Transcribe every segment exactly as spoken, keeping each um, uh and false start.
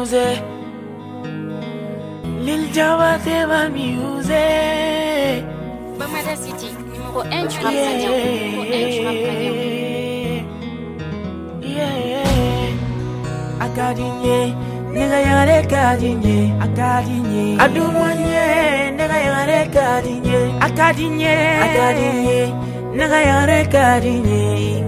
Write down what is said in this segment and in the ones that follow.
music. Lil Java Teva music. Bamada City, numéro un du rap canadien. Numéro un du rap canadien. Yeah. Akadinye, nigga yare kadinye. Akadinye, adumanye, nigga yare kadinye. Akadinye, akadinye, nigga yare kadinye.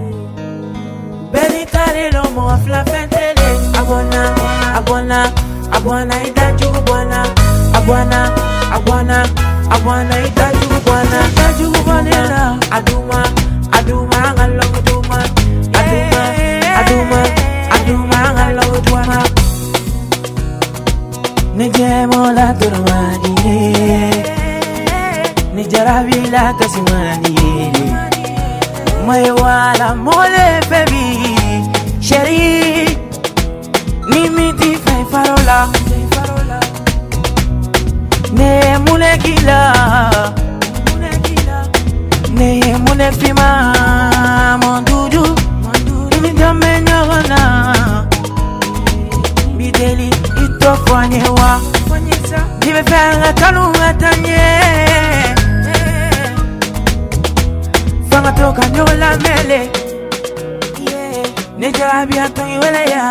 Beli tare lo mo afla fentele. Abona, abona, abona idaju bwana. Abwana, abwana, abwana idaju bwana. Idaju bwana. Aduma, aduma ngalo aduma. Aduma, aduma, aduma ngalo aduma. Nijemo la turmani. Nijarabi la kasimani. Maiwala mole baby Sheri Mimi ti fai farola Ne mune gila Ne mune fima Mondudu Imi jame nyagana Bideli ito fanyewa Dibe fanga kanu ngatanye Fanga toka nyola mele Nejarabi atongi wele ya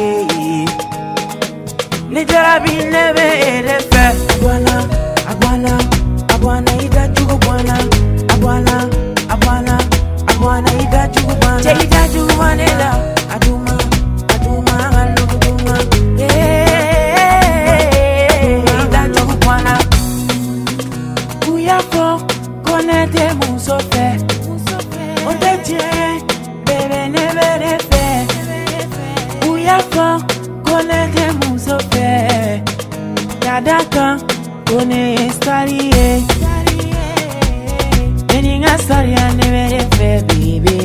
Nejarabi nebe elefe Abwana, abwana, abwana ida chugu bwana Abwana, abwana, abwana ida chugu bwana Che ida chugu bwanela Aduma, aduma, ngalo kuduma Ida chugu bwana Uyako, konete musofe Bebe never fair. Uyako kone de musofe. Yadaka kone starie. Meninga staria never fair, baby.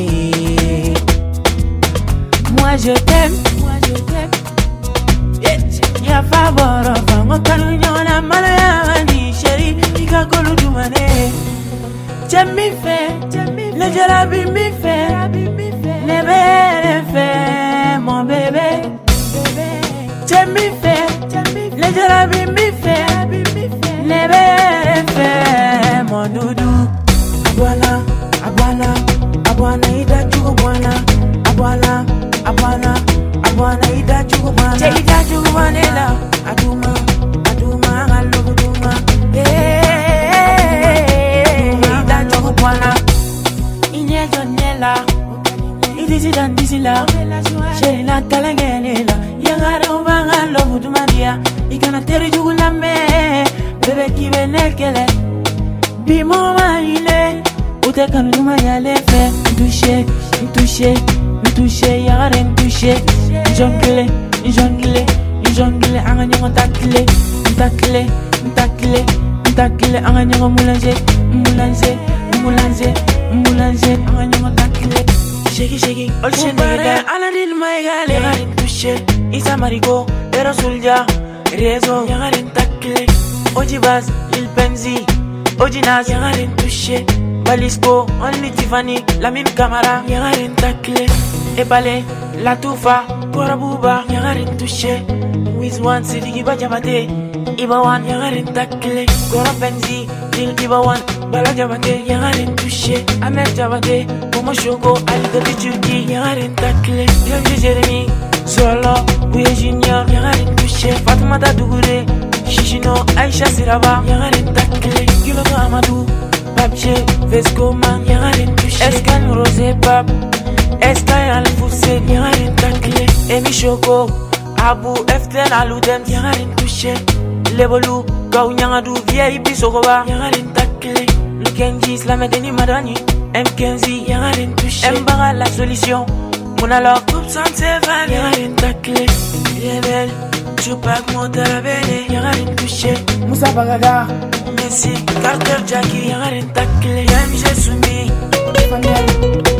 Moi je t'aime, moi je t'aime. Ya favor of mo kanunyona malaya ni sheri ikakolu dumane. Jemi fe, le jarabi mi fe. Never fait, mon bébé. J'aime mi fait, le jarabi mi fait. Never fait, mon doudou. Abwana, abwana, abwana ida chugu bwana. Abwana, abwana, abwana ida chugu bwana. Che ida chugu bwanela. Aduma, aduma, ngalo kuduma. Yeah, ida chugu bwana. Inye jonela. Disi dan disi la, sheri la kalangele la. Yangara ubanga lobu dumaria, ikana teri jugula me, bebe kibe nekele. Bimo maile, ute kanu duma yale fe. Touche, touche, touche, yangare touche. Jongle, jongle, jongle, anga nyongo takle, takle, takle, takle, anga nyongo mulange, mulange, mulange, mulange, anga nyongo takle. Shake shake all shenega aladil maigale garin touche isa marigo pero sulja rezo garin takle oji bas lil penzi oji nas garin touche balisco only Tiffany la même camera garin takle e bale la tufa korabuba garin touche with one city bajabate iba one garin takle kora penzi lil iba one bala jabate garin touche amer jabate Como Shoko, Ali de Bichuki, Yagarin Takle, Yamji Jeremy, Solo, Bouye Junior, Yagarin Touche, Fatoumata Dougouré, Shishino, Aisha Siraba, Yagarin Takle, Kiloto Amadou, Babche, Vesco Man, Yagarin Touche, Escan Rosé Pap, Escan Alfousse, Yagarin Takle, Emi Shoko, Abu Eften Aluden, Yagarin Touche, Lebolu, Gau Nyangadou, Vieille Bissogoba, Yagarin Takle, Lukenjis, la Medeni Madani, M quinze, Yagarin touche. Mbaga la solution. Mon alors, coupe sans s'évaler. Yagarin takle. Rebelle. Tupac Montarabene. Yagarin touche. Moussa Bagaga. Messi. Carter Jackie. Yagarin takle. M G Soumi.